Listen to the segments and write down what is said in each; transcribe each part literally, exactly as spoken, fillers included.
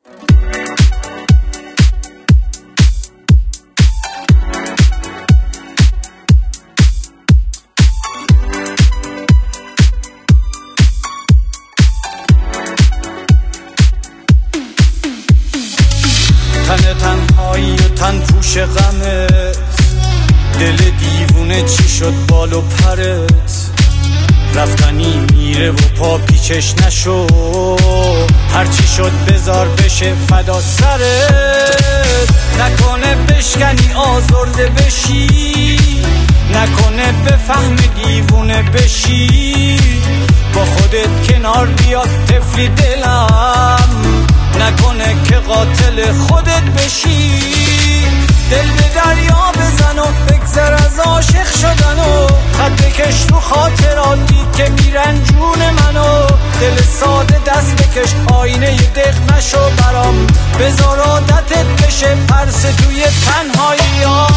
تن تنهایی و تن پوش غمت، دل دیوونه چی شد بال و پرت، رفتنی میره و پا پیچش نشو، هرچی شد بذار بشه فدا سرت، نکنه بشکنی آزرده بشی، نکنه بفهم دیوونه بشی، با خودت کنار بیاد طفلی دلم، نکنه که قاتل خودت بشی، دل به دریا بزن و بگذر از عاشق شدن و خط بکش رو خاطراتی که میرن جون منو، دل ساده دست بکش آینه دق نشو برام، بذار عادتت بشه پرس توی تنهایی ها.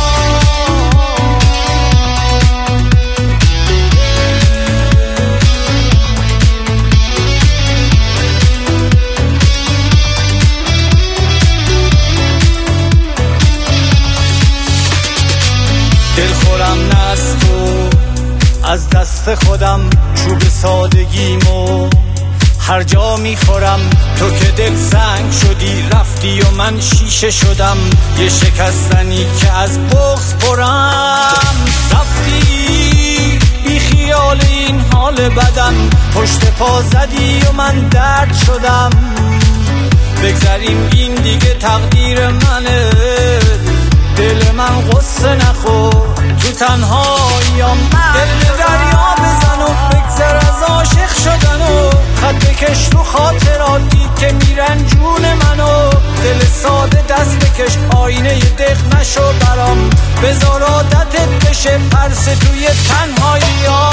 دلخورم نه از تو، از دست خودم چوب سادگیمو هر جا میخورم، تو که دل سنگ شدی رفتی و من شیشه شدم، یه شکستنی که از بغض پرم، رفتی بی خیال این حال بدم، پشت پا زدی و من درد شدم، بگذریم این دیگه تقدیر منه، دل من غصه نخور تو تنهاییام، دل به دریا بزن و بگذر از عاشق شدن و خط بکش رو خاطراتی که میرن جون منو، دل ساده دست بکش آینه دق نشو برام، بذار عادتت بشه پرس توی تنهاییام.